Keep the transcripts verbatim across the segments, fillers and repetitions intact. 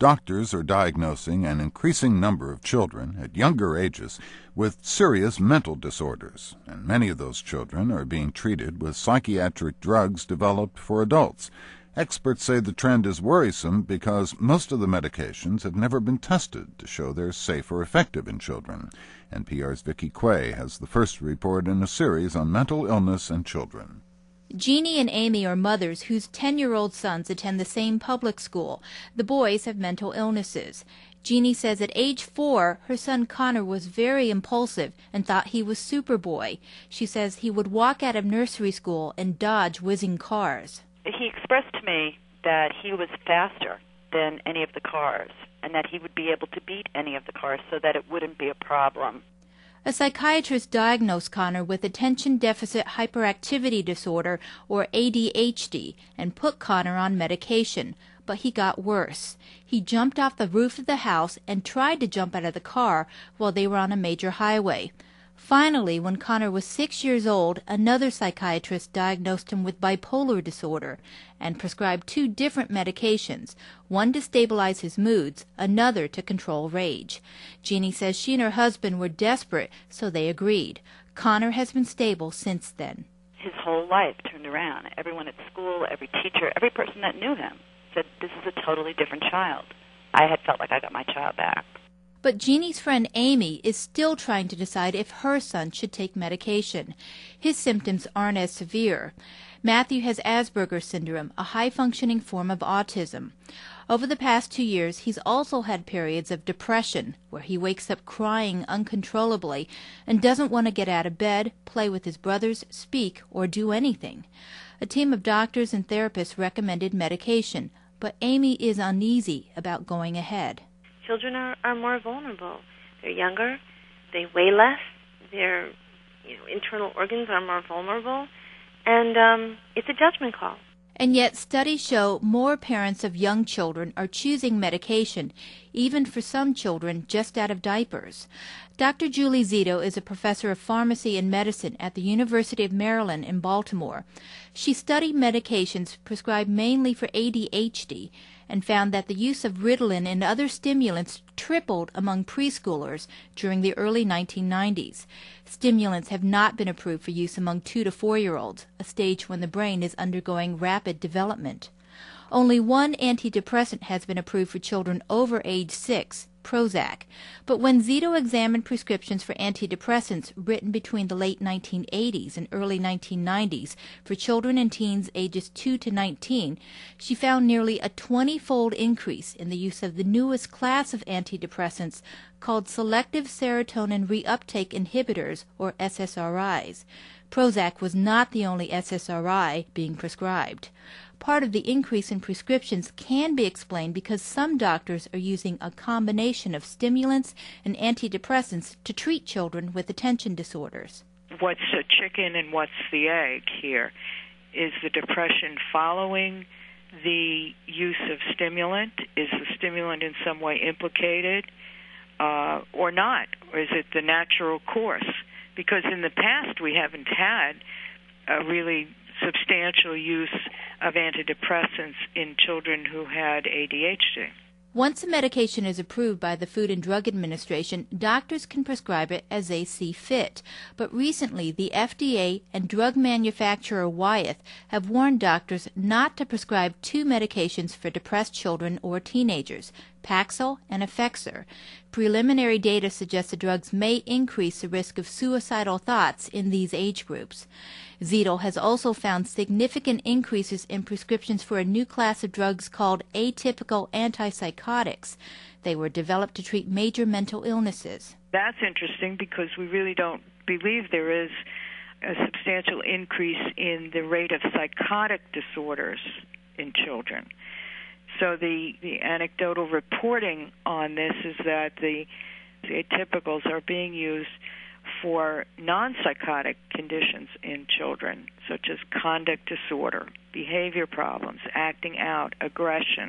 Doctors are diagnosing an increasing number of children at younger ages with serious mental disorders, and many of those children are being treated with psychiatric drugs developed for adults. Experts say the trend is worrisome because most of the medications have never been tested to show they're safe or effective in children. N P R's Vicki Quay has the first report in a series on mental illness and children. Jeannie and Amy are mothers whose ten-year-old sons attend the same public school. The boys have mental illnesses. Jeannie says at age four, her son Connor was very impulsive and thought he was Superboy. She says he would walk out of nursery school and dodge whizzing cars. He expressed to me that he was faster than any of the cars and that he would be able to beat any of the cars so that it wouldn't be a problem. A psychiatrist diagnosed Connor with attention deficit hyperactivity disorder, or A D H D, and put Connor on medication. But he got worse. He jumped off the roof of the house and tried to jump out of the car while they were on a major highway. Finally, when Connor was six years old, another psychiatrist diagnosed him with bipolar disorder and prescribed two different medications, one to stabilize his moods, another to control rage. Jeannie says she and her husband were desperate, so they agreed. Connor has been stable since then. His whole life turned around. Everyone at school, every teacher, every person that knew him said, "This is a totally different child." I had felt like I got my child back. But Jeannie's friend Amy is still trying to decide if her son should take medication. His symptoms aren't as severe. Matthew has Asperger's syndrome, a high-functioning form of autism. Over the past two years, he's also had periods of depression, where he wakes up crying uncontrollably and doesn't want to get out of bed, play with his brothers, speak, or do anything. A team of doctors and therapists recommended medication, but Amy is uneasy about going ahead. Children are, are more vulnerable. They're younger, they weigh less, their you know, internal organs are more vulnerable, and um, it's a judgment call. And yet studies show more parents of young children are choosing medication, even for some children just out of diapers. Doctor Julie Zito is a professor of pharmacy and medicine at the University of Maryland in Baltimore. She studied medications prescribed mainly for A D H D and found that the use of Ritalin and other stimulants tripled among preschoolers during the early nineteen nineties. Stimulants have not been approved for use among two to four-year-olds, a stage when the brain is undergoing rapid development. Only one antidepressant has been approved for children over age six, Prozac. But when Zito examined prescriptions for antidepressants written between the late nineteen eighties and early nineteen nineties for children and teens ages two to nineteen, she found nearly a twenty-fold increase in the use of the newest class of antidepressants called selective serotonin reuptake inhibitors, or S S R Is. Prozac was not the only S S R I being prescribed. Part of the increase in prescriptions can be explained because some doctors are using a combination of stimulants and antidepressants to treat children with attention disorders. What's a chicken and what's the egg here? Is the depression following the use of stimulant? Is the stimulant in some way implicated uh, or not? Or is it the natural course? Because in the past we haven't had a really substantial use of antidepressants in children who had A D H D. Once a medication is approved by the Food and Drug Administration, doctors can prescribe it as they see fit. But recently, the F D A and drug manufacturer Wyeth have warned doctors not to prescribe two medications for depressed children or teenagers, Paxil and Effexor. Preliminary data suggests the drugs may increase the risk of suicidal thoughts in these age groups. Zito has also found significant increases in prescriptions for a new class of drugs called atypical antipsychotics. They were developed to treat major mental illnesses. That's interesting because we really don't believe there is a substantial increase in the rate of psychotic disorders in children. So the, the anecdotal reporting on this is that the, the atypicals are being used for non-psychotic conditions in children, such as conduct disorder, behavior problems, acting out, aggression.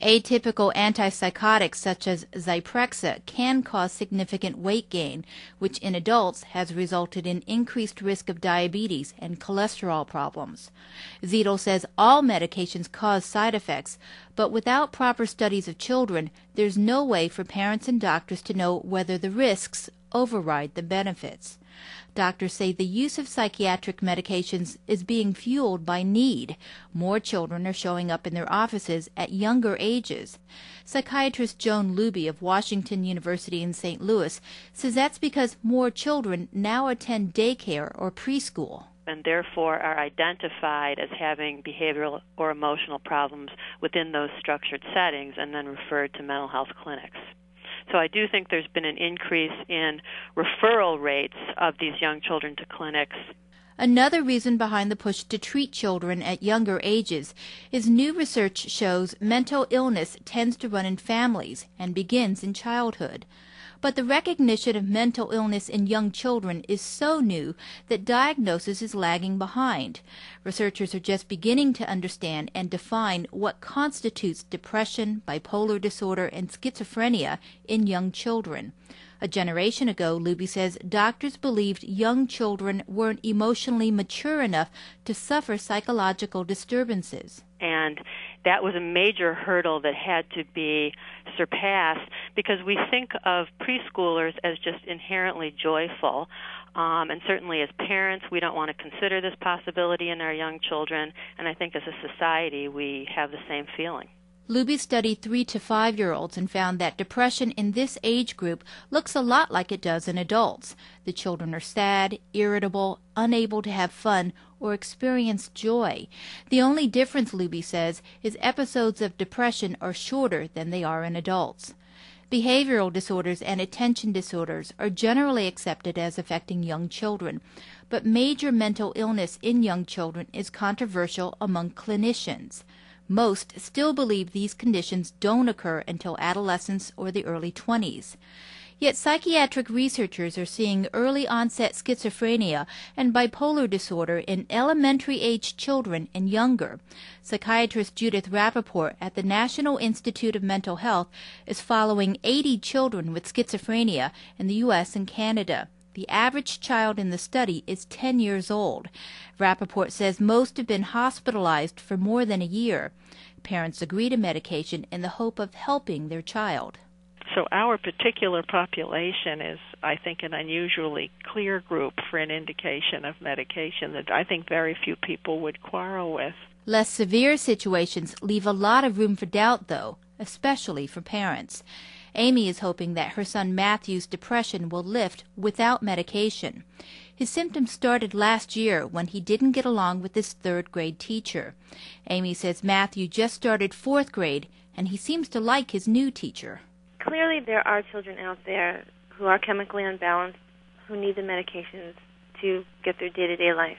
Atypical antipsychotics such as Zyprexa can cause significant weight gain, which in adults has resulted in increased risk of diabetes and cholesterol problems. Zito says all medications cause side effects, but without proper studies of children, there's no way for parents and doctors to know whether the risks override the benefits. Doctors say the use of psychiatric medications is being fueled by need. More children are showing up in their offices at younger ages. Psychiatrist Joan Luby of Washington University in Saint Louis says that's because more children now attend daycare or preschool, and therefore are identified as having behavioral or emotional problems within those structured settings and then referred to mental health clinics. So I do think there's been an increase in referral rates of these young children to clinics. Another reason behind the push to treat children at younger ages is new research shows mental illness tends to run in families and begins in childhood. But the recognition of mental illness in young children is so new that diagnosis is lagging behind. Researchers are just beginning to understand and define what constitutes depression, bipolar disorder, and schizophrenia in young children. A generation ago, Luby says, doctors believed young children weren't emotionally mature enough to suffer psychological disturbances. And that was a major hurdle that had to be surpassed because we think of preschoolers as just inherently joyful. Um, and certainly as parents, we don't want to consider this possibility in our young children. And I think as a society, we have the same feeling. Luby studied three to five-year-olds and found that depression in this age group looks a lot like it does in adults. The children are sad, irritable, unable to have fun, or experience joy. The only difference, Luby says, is episodes of depression are shorter than they are in adults. Behavioral disorders and attention disorders are generally accepted as affecting young children, but major mental illness in young children is controversial among clinicians. Most still believe these conditions don't occur until adolescence or the early twenties. Yet psychiatric researchers are seeing early-onset schizophrenia and bipolar disorder in elementary-age children and younger. Psychiatrist Judith Rappaport at the National Institute of Mental Health is following eighty children with schizophrenia in the U S and Canada. The average child in the study is ten years old. Rappaport says most have been hospitalized for more than a year. Parents agree to medication in the hope of helping their child. So our particular population is, I think, an unusually clear group for an indication of medication that I think very few people would quarrel with. Less severe situations leave a lot of room for doubt, though, especially for parents. Amy is hoping that her son Matthew's depression will lift without medication. His symptoms started last year when he didn't get along with his third-grade teacher. Amy says Matthew just started fourth grade, and he seems to like his new teacher. Clearly there are children out there who are chemically unbalanced, who need the medications to get their day-to-day life.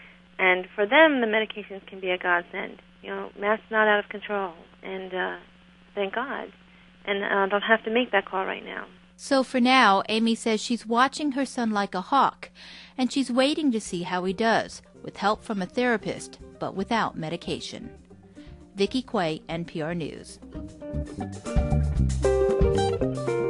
And for them, the medications can be a godsend. You know, Matt's not out of control, and uh, thank God. And I uh, don't have to make that call right now. So for now, Amy says she's watching her son like a hawk, and she's waiting to see how he does, with help from a therapist, but without medication. Vicki Quay, N P R News.